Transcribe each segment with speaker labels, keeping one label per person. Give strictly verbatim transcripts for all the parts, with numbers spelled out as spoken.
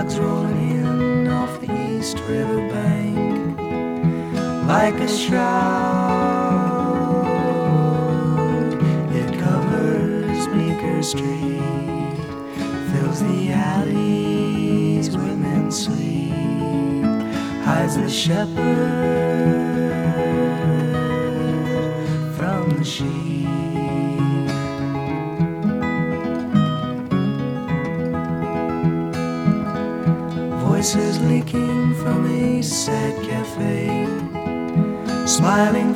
Speaker 1: logs rolling in off the East River bank. Like a shroud, it covers Bleecker Street, fills the alleys where men sleep, hides the shepherd from the sheep. Voices leaking from a sad cafe, smiling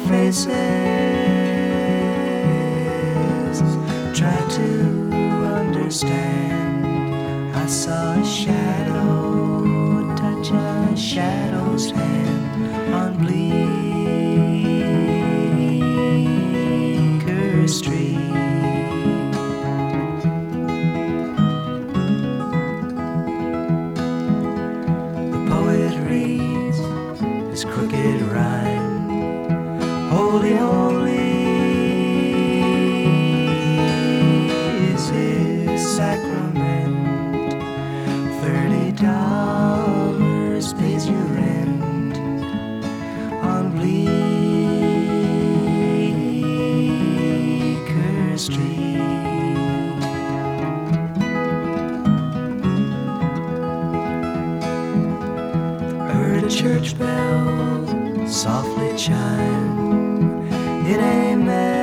Speaker 1: faces, try to understand. I saw a shadow touch a shadow's hand on Bleecker Street. The poet reads his crooked rhyme. Holy, holy is his sacrament. Thirty dollars pays your rent on Bleecker Street. Heard a church bell softly chime in a